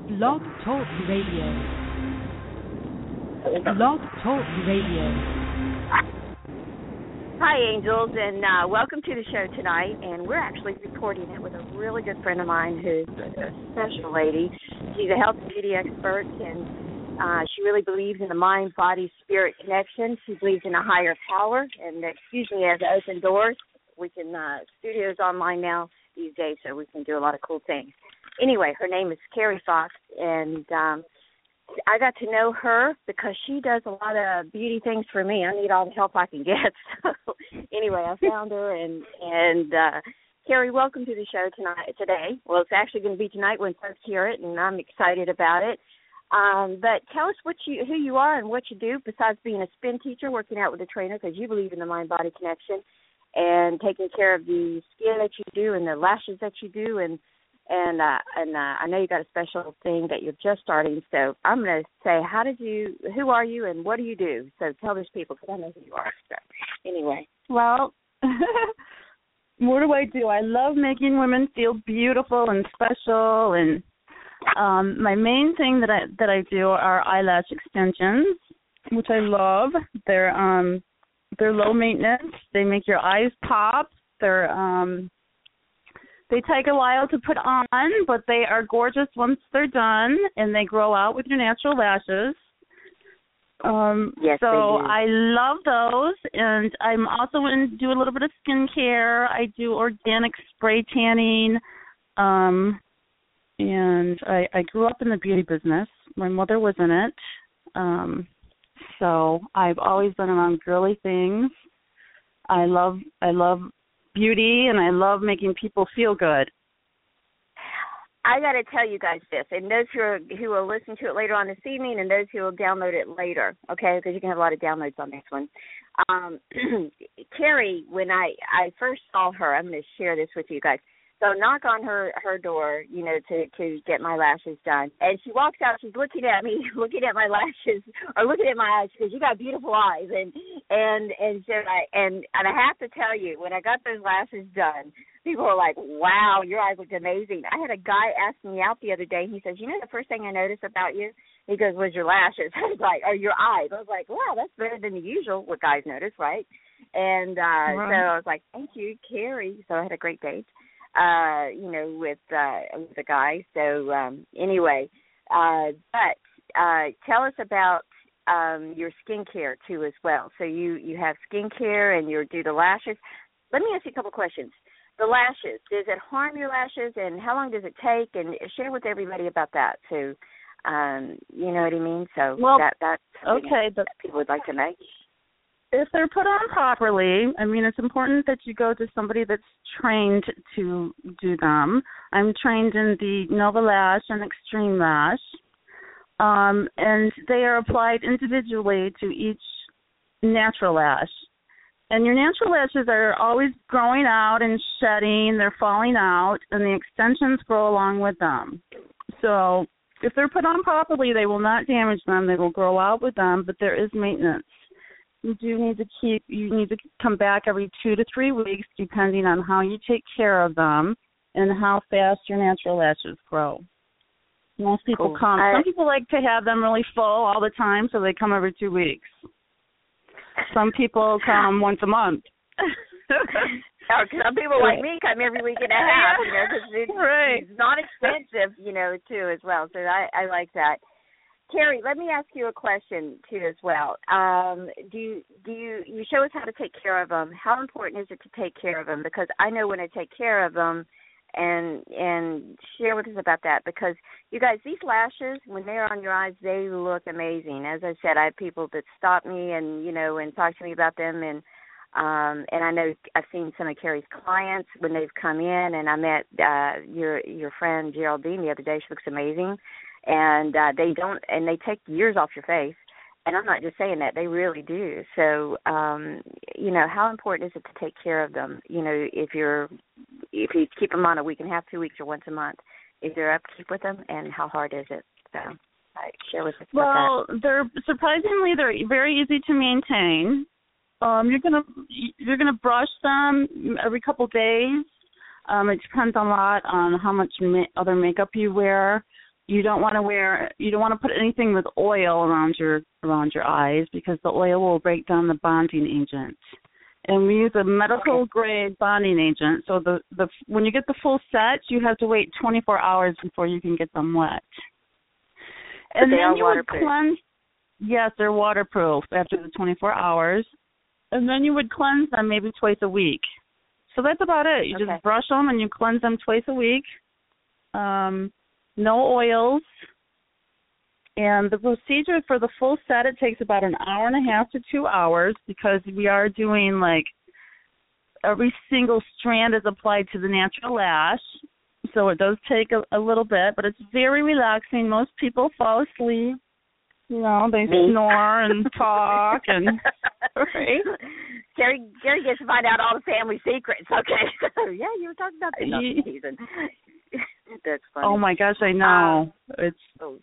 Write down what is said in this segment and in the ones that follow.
Blog Talk Radio. Blog Talk Radio. Hi, Angels, and welcome to the show tonight. And we're actually recording it with a really good friend of mine who's a special lady. She's a health and beauty expert, and she really believes in the mind, body, spirit connection. She believes in a higher power, and that usually has open doors. We can studios online now these days, so we can do a lot of cool things. Anyway, her name is Carrie Fox, and I got to know her because she does a lot of beauty things for me. I need all the help I can get. So anyway, I found her, and Carrie, welcome to the show today. Well, it's actually going to be tonight when folks hear it, and I'm excited about it. But tell us who you are and what you do besides being a spin teacher, working out with a trainer, because you believe in the mind-body connection, and taking care of the skin that you do and the lashes that you do, and I know you got a special thing that you're just starting. So I'm going to say, who are you, and what do you do? So tell those people, because I know who you are. So anyway. Well, what do? I love making women feel beautiful and special, and my main thing that I do are eyelash extensions, which I love. They're low maintenance. They make your eyes pop. They take a while to put on, but they are gorgeous once they're done, and they grow out with your natural lashes. Yes, so they do. I love those, and I'm also do a little bit of skincare. I do organic spray tanning, and I grew up in the beauty business. My mother was in it, so I've always been around girly things. I love beauty, and I love making people feel good. I got to tell you guys this, and those who will listen to it later on this evening, and those who will download it later, okay, because you can have a lot of downloads on this one. Carrie, when I first saw her, I'm going to share this with you guys. So knock on her door, to get my lashes done. And she walks out, she's looking at me, looking at my lashes, or looking at my eyes, because you got beautiful eyes. And so I have to tell you, when I got those lashes done, people were like, wow, your eyes look amazing. I had a guy ask me out the other day, he says, the first thing I noticed about you, he goes, was your lashes. I was like, or your eyes. I was like, wow, that's better than the usual, what guys notice, right? And so I was like, thank you, Carrie. So I had a great date. With the guy. So anyway, but tell us about your skincare too as well. So you have skincare and you do the lashes. Let me ask you a couple questions. The lashes, does it harm your lashes, and how long does it take? And share with everybody about that too. You know what I mean? So that's okay. That people would like to know. If they're put on properly, it's important that you go to somebody that's trained to do them. I'm trained in the Nova Lash and Extreme Lash, and they are applied individually to each natural lash. And your natural lashes are always growing out and shedding. They're falling out, and the extensions grow along with them. So if they're put on properly, they will not damage them. They will grow out with them, but there is maintenance. You need to come back every 2 to 3 weeks, depending on how you take care of them and how fast your natural lashes grow. Most people come. Some people like to have them really full all the time, so they come every 2 weeks. Some people come once a month. Some people like me come every week and a half, because it's not expensive, too, as well. So I like that. Carrie, let me ask you a question, too, as well. Do you show us how to take care of them? How important is it to take care of them? Because I know when I take care of them, and share with us about that. Because, you guys, these lashes, when they're on your eyes, they look amazing. As I said, I have people that stop me and talk to me about them. And I know I've seen some of Carrie's clients when they've come in, and I met your friend Geraldine the other day. She looks amazing. And they take years off your face. And I'm not just saying that, they really do. So, how important is it to take care of them? If you keep them on a week and a half, 2 weeks, or once a month, is there upkeep with them, and how hard is it? So, share with us about that. They're very easy to maintain. You're gonna brush them every couple days. It depends a lot on how much other makeup you wear. You don't want to put anything with oil around your eyes because the oil will break down the bonding agent. And we use a medical grade bonding agent. So the when you get the full set, you have to wait 24 hours before you can get them wet. And then you would cleanse. Yes, they're waterproof after the 24 hours. And then you would cleanse them maybe twice a week. So that's about it. You just brush them and you cleanse them twice a week. No oils. And the procedure for the full set, it takes about an hour and a half to 2 hours because we are doing like every single strand is applied to the natural lash. So it does take a little bit, but it's very relaxing. Most people fall asleep. You know, they snore and talk and right. Gary gets to find out all the family secrets. Okay, so yeah, you were talking about the ducking season. That's funny. Oh my gosh, I know. It's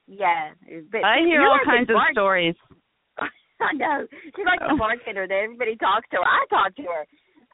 I hear all kinds of stories. I know. She's like the bartender that everybody talks to. I talk to her.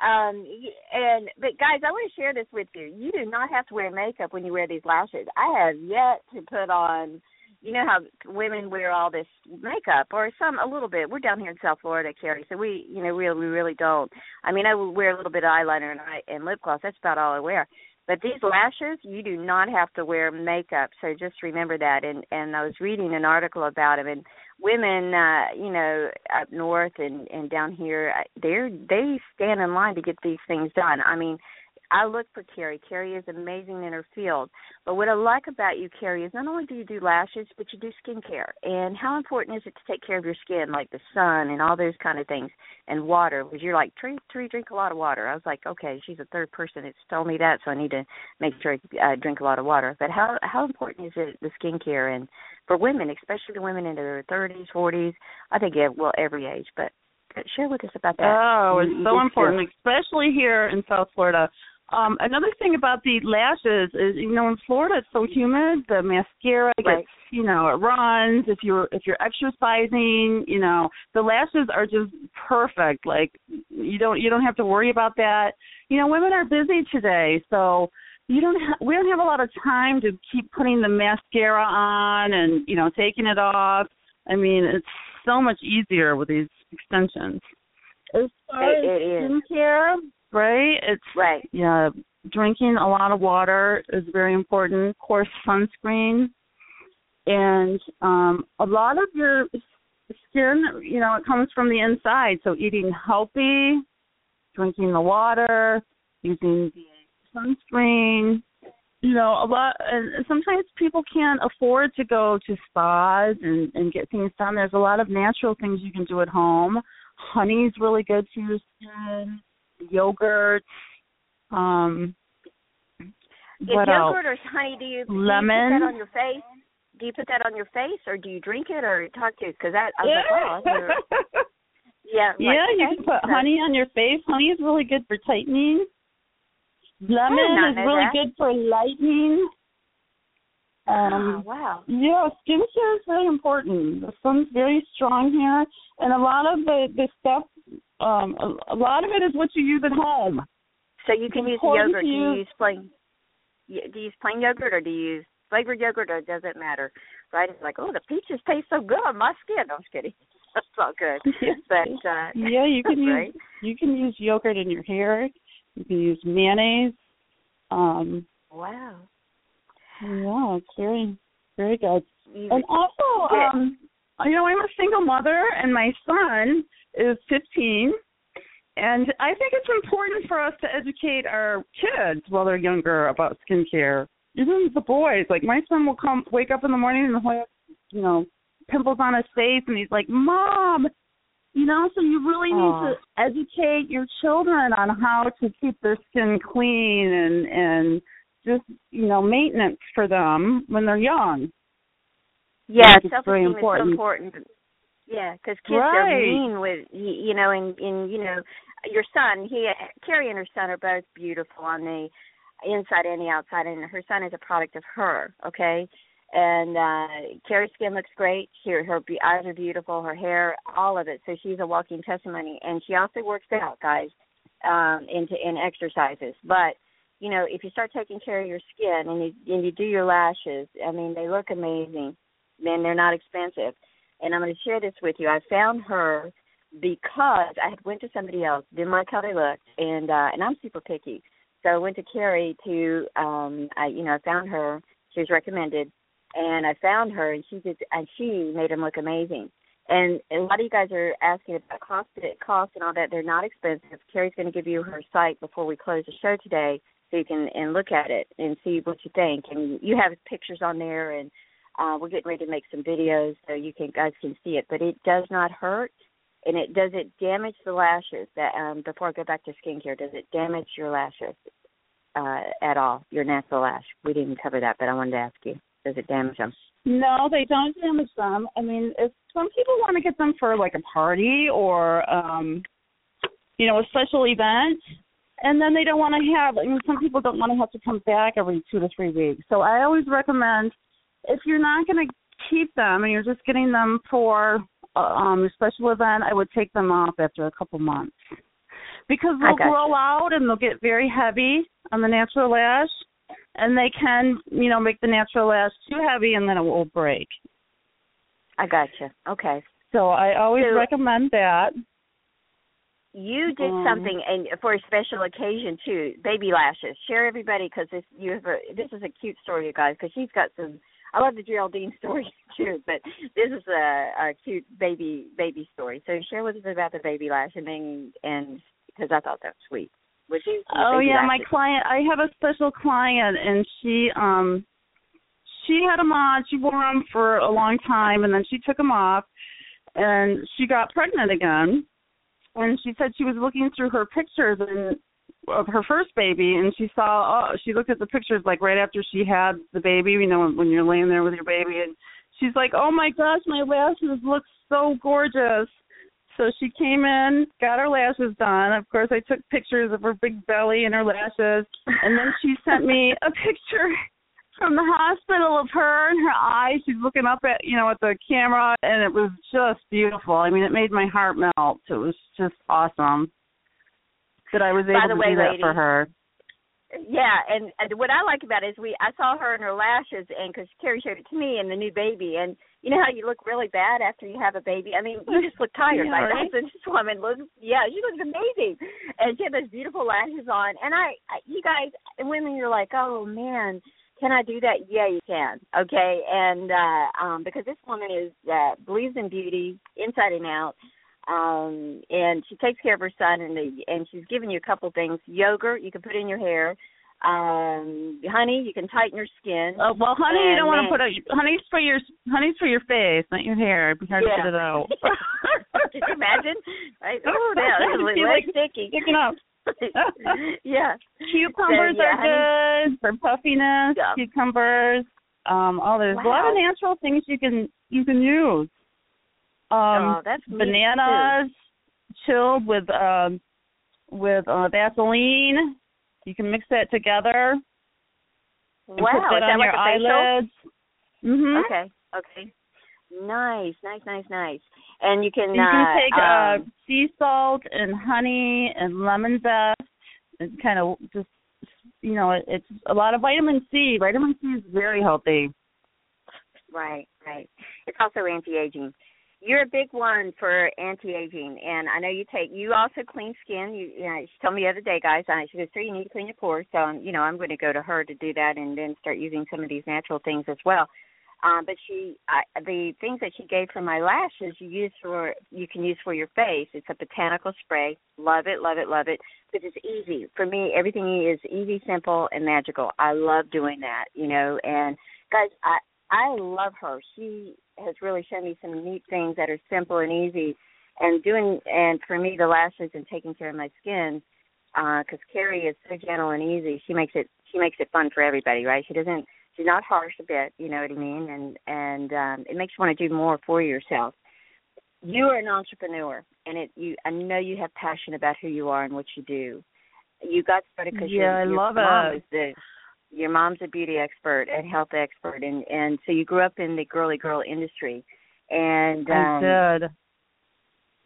But guys, I want to share this with you. You do not have to wear makeup when you wear these lashes. I have yet to put on. You know how women wear all this makeup, or some a little bit. We're down here in South Florida, Carrie, so we really don't. I mean, I will wear a little bit of eyeliner and lip gloss. That's about all I wear. But these lashes, you do not have to wear makeup. So just remember that. And I was reading an article about them, and women, up north and down here, they stand in line to get these things done. I mean, I look for Carrie. Carrie is amazing in her field. But what I like about you, Carrie, is not only do you do lashes, but you do skincare. And how important is it to take care of your skin, like the sun and all those kind of things, and water? Because you're like, Tree, drink a lot of water. I was like, okay, she's the third person that's told me that, so I need to make sure I drink a lot of water. But how important is it, the skincare, and for women, especially the women in their 30s, 40s, I think, every age, but share with us about that. Oh, it's so important, especially here in South Florida. Another thing about the lashes is, in Florida it's so humid, the mascara gets, it runs. If you're exercising, the lashes are just perfect. Like you don't have to worry about that. Women are busy today, so we don't have a lot of time to keep putting the mascara on and taking it off. I mean, it's so much easier with these extensions. As far as skincare, right? Yeah, drinking a lot of water is very important. Of course, sunscreen. And a lot of your skin, it comes from the inside. So eating healthy, drinking the water, using the sunscreen, a lot. And sometimes people can't afford to go to spas and get things done. There's a lot of natural things you can do at home. Honey is really good for your skin. Yogurt. What else? Yogurt or honey, do you lemon? Do you put that on your face? Do you put that on your face, or do you drink it, or talk to? Because I was like, oh, you can put honey on your face. Honey is really good for tightening. Lemon is really good for lightening. Wow. Yeah, skincare is very important. The sun's very strong here, and a lot of the stuff, a lot of it is what you use at home. So you can use the yogurt. Do you use plain yogurt, or do you use flavored yogurt, or does it matter? Right? It's like, oh, the peaches taste so good on my skin. No, I'm just kidding. That's all good. But you can you can use yogurt in your hair. You can use mayonnaise. Wow. Yeah, it's very, very good. And also, I'm a single mother, and my son is 15, and I think it's important for us to educate our kids while they're younger about skincare. Even the boys, like my son will wake up in the morning and he'll have, pimples on his face, and he's like, Mom, so you really need to educate your children on how to keep their skin clean and just, maintenance for them when they're young. Yeah, self-esteem is so important. Yeah, because kids are mean with, and your son, Carrie and her son are both beautiful on the inside and the outside, and her son is a product of her, okay? And Carrie's skin looks great. Her eyes are beautiful, her hair, all of it. So she's a walking testimony. And she also works out, guys, in exercises. But if you start taking care of your skin and you do your lashes, I mean, they look amazing. And they're not expensive. And I'm going to share this with you. I found her because I had went to somebody else, didn't like how they looked, and I'm super picky. So I went to Carrie to, I found her. She was recommended, and I found her, and she made them look amazing. And a lot of you guys are asking about cost and all that. They're not expensive. Carrie's going to give you her site before we close the show today, so you can look at it and see what you think. And you have pictures on there, and we're getting ready to make some videos so you guys can see it. But it does not hurt, and does it damage the lashes? Before I go back to skincare, does it damage your lashes at all? Your natural lash? We didn't cover that, but I wanted to ask you: does it damage them? No, they don't damage them. I mean, if some people want to get them for like a party or, a special event, and then they don't want to have. I mean, some people don't want to have to come back every 2 to 3 weeks. So I always recommend, if you're not going to keep them and you're just getting them for a special event, I would take them off after a couple months, because they'll grow out and they'll get very heavy on the natural lash, and they can, make the natural lash too heavy, and then it will break. I gotcha. Okay. So I always recommend that. You did something and for a special occasion too, baby lashes. Share everybody, because this is a cute story, you guys. Because she's got some. I love the Geraldine story too, but this is a cute baby story. So share with us about the baby lash, and because I thought that was sweet. Was you? Oh yeah, my client. I have a special client, and she had them on. She wore them for a long time, and then she took them off, and she got pregnant again. And she said she was looking through her pictures of her first baby, and she looked at the pictures like right after she had the baby, when you're laying there with your baby, and she's like, oh my gosh, my lashes look so gorgeous. So she came in, got her lashes done. Of course, I took pictures of her big belly and her lashes, and then she sent me a picture from the hospital of her and her eyes. She's looking up at the camera, and it was just beautiful. I mean, it made my heart melt. It was just awesome that I was able to do that for her. Yeah, and what I like about it is I saw her in her lashes, and because Carrie showed it to me, and the new baby, and you know how you look really bad after you have a baby? I mean, you just look tired. Yeah, right? This woman looks, she looks amazing, and she had those beautiful lashes on. And you guys, women, you're like, oh man, can I do that? Yeah, you can. Okay, and because this woman believes in beauty inside and out. And she takes care of her son, and she's giving you a couple things. Yogurt you can put in your hair. Honey, you can tighten your skin. Oh, well, honey, you don't want to put honey's for your face, not your hair. It'd be hard to get it out. Can you imagine? Right? Oh, yeah, that's like sticky. Sticking up. Yeah. Cucumbers are good for puffiness. Yeah. Cucumbers. There's a lot of natural things you can use. That's bananas chilled with Vaseline. You can mix that together. Wow, put that is on that your like eyelids. Mhm. Okay. Nice. And you can take sea salt and honey and lemon zest, and kind of just it's a lot of vitamin C. Vitamin C is very healthy. Right. It's also anti-aging. You're a big one for anti-aging, and I know you also clean skin. She told me the other day, guys, she goes, so you need to clean your pores. So, I'm going to go to her to do that and then start using some of these natural things as well. But the things that she gave for my lashes, you can use for your face. It's a botanical spray. Love it. Because it's easy. For me, everything is easy, simple, and magical. I love doing that, And, guys, I love her. She has really shown me some neat things that are simple and easy. And for me, the lashes and taking care of my skin, because Carrie is so gentle and easy. She makes it fun for everybody, right? She's not harsh a bit, you know what I mean? And it makes you want to do more for yourself. You are an entrepreneur, and I know you have passion about who you are and what you do. You got started because I love it. Your mom's a beauty expert and health expert, and so you grew up in the girly girl industry. And I did.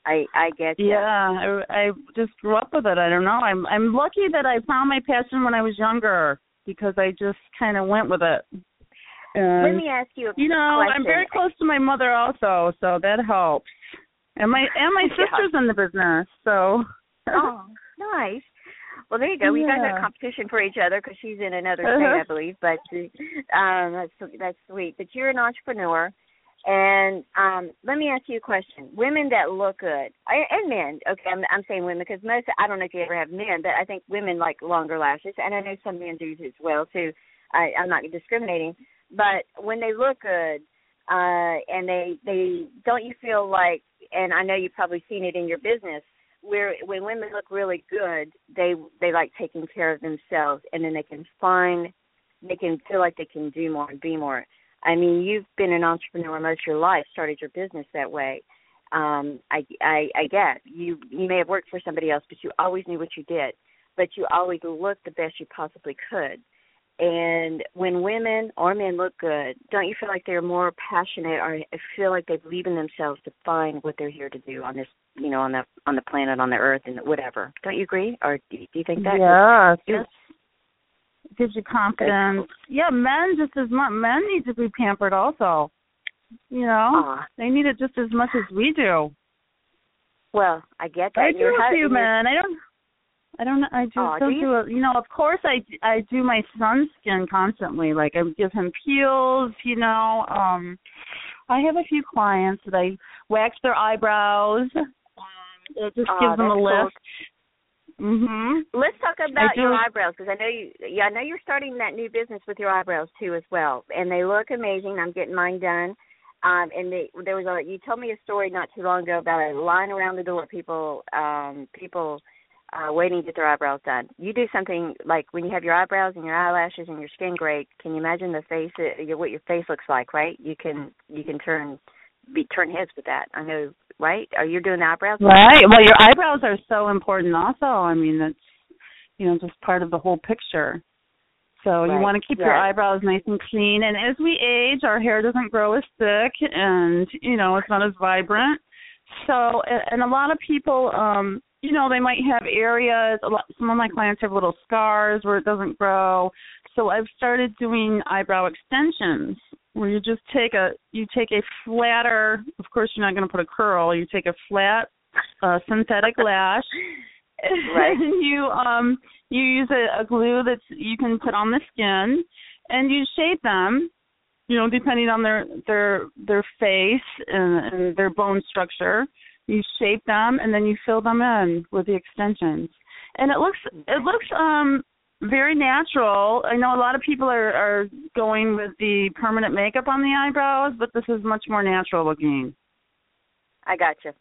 I get you. Yeah, I just grew up with it. I don't know. I'm lucky that I found my passion when I was younger because I just kind of went with it. And, let me ask you a question. I'm very close to my mother also, so that helps. And my sister's in the business, so. Oh, nice. Well, there you go. We guys have competition for each other because she's in another state, I believe. But that's sweet. But you're an entrepreneur, and let me ask you a question. Women that look good, and men. Okay, I'm saying women because I don't know if you ever have men, but I think women like longer lashes, and I know some men do as well too. I'm not discriminating, but when they look good, and they don't, you feel like, and I know you've probably seen it in your business, where when women look really good, they like taking care of themselves, and then they can feel like they can do more and be more. I mean, you've been an entrepreneur most of your life, started your business that way. I get you may have worked for somebody else, but you always knew what you did, but you always looked the best you possibly could. And when women or men look good, don't you feel like they're more passionate or feel like they believe in themselves to find what they're here to do on this, on the planet, on the earth, and whatever? Don't you agree? Or do you think that? Yeah, it gives you confidence. Yeah, men just as much. Men need to be pampered also. They need it just as much as we do. Well, I get that. I do a few men. I don't know. I do. Of course, I do my son's skin constantly. Like I give him peels. I have a few clients that I wax their eyebrows. It just gives them a lift. Cool. Mhm. Let's talk about your eyebrows because I know you're starting that new business with your eyebrows too as well, and they look amazing. I'm getting mine done. And there was you told me a story not too long ago about a line around the door, people waiting to get their eyebrows done. You do something like when you have your eyebrows and your eyelashes and your skin great. Can you imagine what your face looks like? Right? You can turn heads with that. I know, right? Are you doing the eyebrows? Right. Well, your eyebrows are so important. Also, I mean that's just part of the whole picture. So you want to keep your eyebrows nice and clean. And as we age, our hair doesn't grow as thick, and it's not as vibrant. So, and a lot of people. They might have areas, some of my clients have little scars where it doesn't grow. So I've started doing eyebrow extensions where you just take a flatter, of course you're not going to put a curl, you take a flat synthetic lash, right. And you use a glue that you can put on the skin, and you shape them, depending on their face and their bone structure. You shape them, and then you fill them in with the extensions. And it looks very natural. I know a lot of people are going with the permanent makeup on the eyebrows, but this is much more natural looking. I gotcha.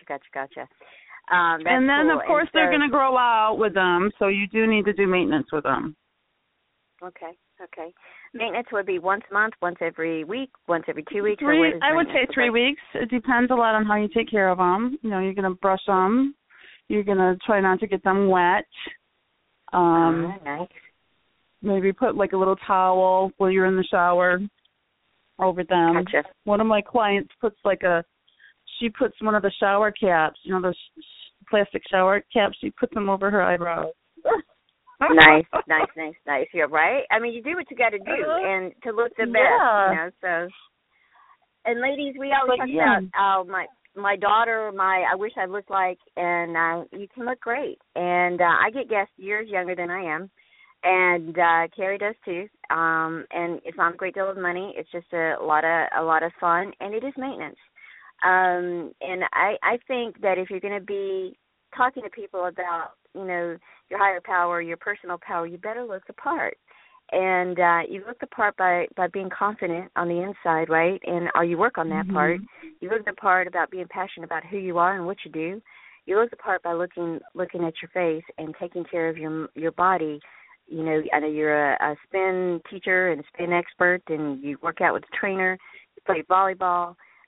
And then, cool. Of course, they're going to grow out with them, so you do need to do maintenance with them. Okay. Maintenance would be once a month, once every week, once every 2 weeks? I would say 3 weeks. It depends a lot on how you take care of them. You're going to brush them. You're going to try not to get them wet. Nice. Maybe put like a little towel while you're in the shower over them. Gotcha. One of my clients puts she puts one of the shower caps, those plastic shower caps, she puts them over her eyebrows. Nice. You're right. I mean, you do what you got to do, and to look the best, So, and ladies, we always talk about my daughter. I wish I looked like, and you can look great. And I get guests years younger than I am, and Carrie does too. And it's not a great deal of money. It's just a lot of fun, and it is maintenance. And I think that if you're going to be talking to people about, your higher power, your personal power, you better look the part. And you look the part by being confident on the inside, right? And you work on that part. You look the part about being passionate about who you are and what you do. You look the part by looking at your face and taking care of your body. I know you're a spin teacher and spin expert, and you work out with a trainer. You play volleyball.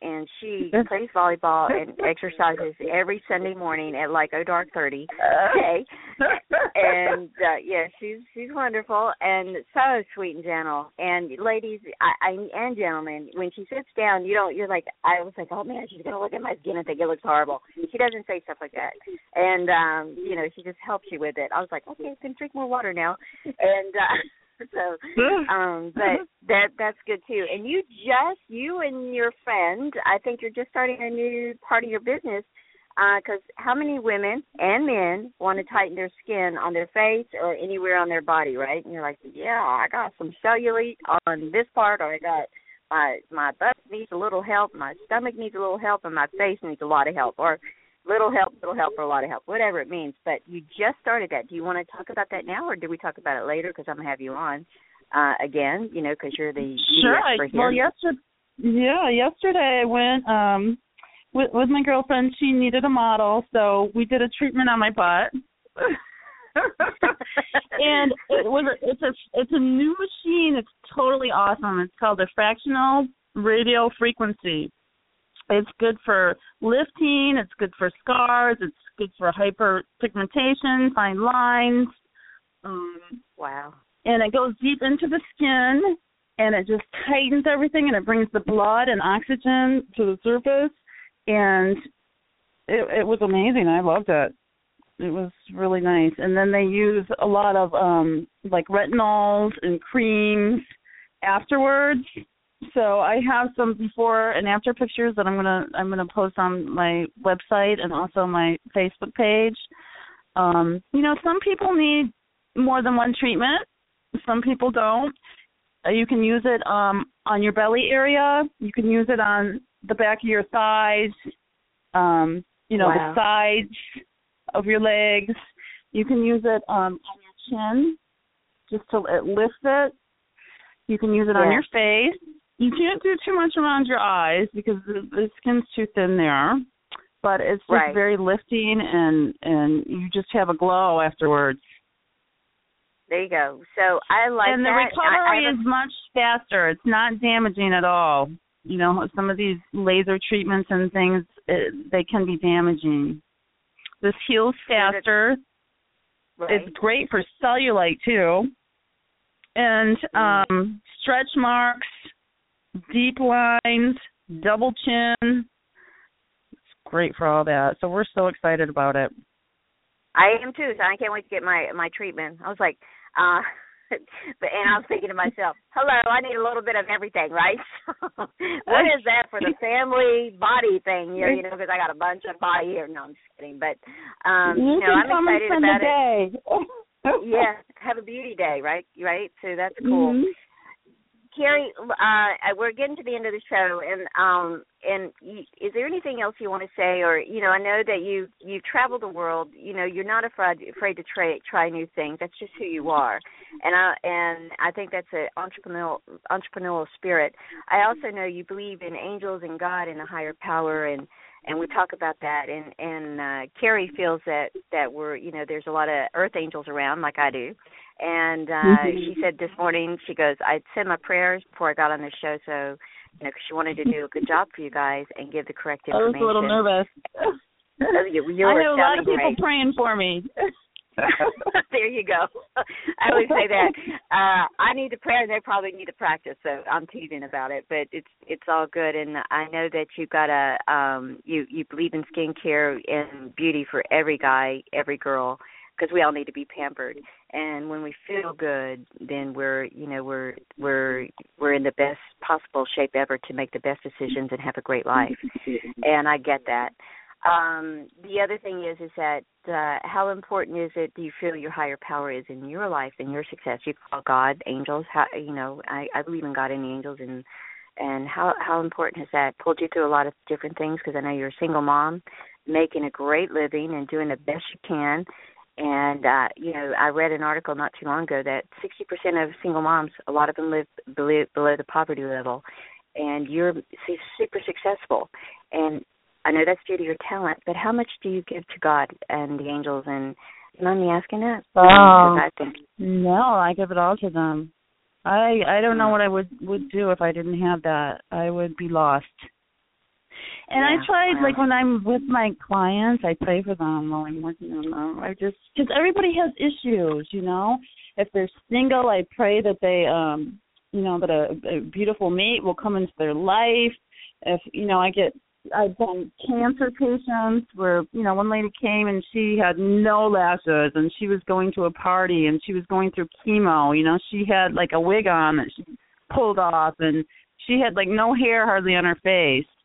and she plays volleyball and exercises every Sunday morning at like 30. Okay, and yeah, she's wonderful and so sweet and gentle. And ladies, and gentlemen, when she sits down, you're like, I was like, oh man, she's gonna look at my skin and think it looks horrible. She doesn't say stuff like that, and she just helps you with it. I was like, okay, I can drink more water now, and. So, but that's good too. And you and your friend, I think you're just starting a new part of your business. Because how many women and men want to tighten their skin on their face or anywhere on their body, right? And you're like, yeah, I got some cellulite on this part, or I got my butt needs a little help, my stomach needs a little help, and my face needs a lot of help, or little help, or a lot of help, whatever it means. But you just started that. Do you want to talk about that now, or do we talk about it later? Because I'm going to have you on again, because you're the expert here. Well, yesterday I went with my girlfriend. She needed a model, so we did a treatment on my butt. And it's a new machine. It's totally awesome. It's called a fractional radio frequency. It's good for lifting. It's good for scars. It's good for hyperpigmentation, fine lines. Wow. And it goes deep into the skin, and it just tightens everything, and it brings the blood and oxygen to the surface. And it was amazing. I loved it. It was really nice. And then they use a lot of like retinols and creams afterwards. So I have some before and after pictures that I'm gonna post on my website and also my Facebook page. Some people need more than one treatment. Some people don't. You can use it on your belly area. You can use it on the back of your thighs. Wow. The sides of your legs. You can use it on your chin, just to lift it. You can use it on your face. You can't do too much around your eyes because the skin's too thin there, but it's just very lifting, and you just have a glow afterwards. There you go. So I like that. And the recovery is much faster. It's not damaging at all. Some of these laser treatments and things, they can be damaging. This heals faster. Right. It's great for cellulite, too. And stretch marks, deep lines, double chin. It's great for all that. So we're so excited about it. I am too. So I can't wait to get my treatment. I was like, and I was thinking to myself, hello, I need a little bit of everything, right? What is that for the family body thing here? Because I got a bunch of body here. No, I'm just kidding. But I'm excited about it. Yeah, have a beauty day, right? So that's cool. Mm-hmm. Carrie, we're getting to the end of the show, and is there anything else you want to say? Or I know that you travel the world. You're not afraid to try new things. That's just who you are, and I think that's an entrepreneurial spirit. I also know you believe in angels and God and a higher power, and we talk about that. And Carrie feels that we're there's a lot of earth angels around, like I do. And she said this morning, she goes, I'd send my prayers before I got on the show, so, because she wanted to do a good job for you guys and give the correct information. I was a little nervous. I have a lot of people praying for me. There you go. I always say that. I need to pray, and they probably need to practice, so I'm teasing about it, but it's all good. And I know that you've got you believe in skincare and beauty for every guy, every girl, because we all need to be pampered. And when we feel good, then we're in the best possible shape ever to make the best decisions and have a great life. And I get that. The other thing is that how important is it, do you feel your higher power is in your life and your success? You call God, angels, I believe in God and the angels, and how important has that pulled you through a lot of different things? Because I know you're a single mom making a great living and doing the best you can. And, I read an article not too long ago that 60% of single moms, a lot of them live below the poverty level, and you're super successful. And I know that's due to your talent, but how much do you give to God and the angels? And you mind me asking that? No, I give it all to them. I don't know what I would do if I didn't have that. I would be lost. And yeah. I tried, like, when I'm with my clients, I pray for them while I'm working on them. Because everybody has issues, you know. If they're single, I pray that they, that a beautiful mate will come into their life. If, I've done cancer patients where, one lady came and she had no lashes and she was going to a party and she was going through chemo. She had like a wig on that she pulled off and she had like no hair hardly on her face.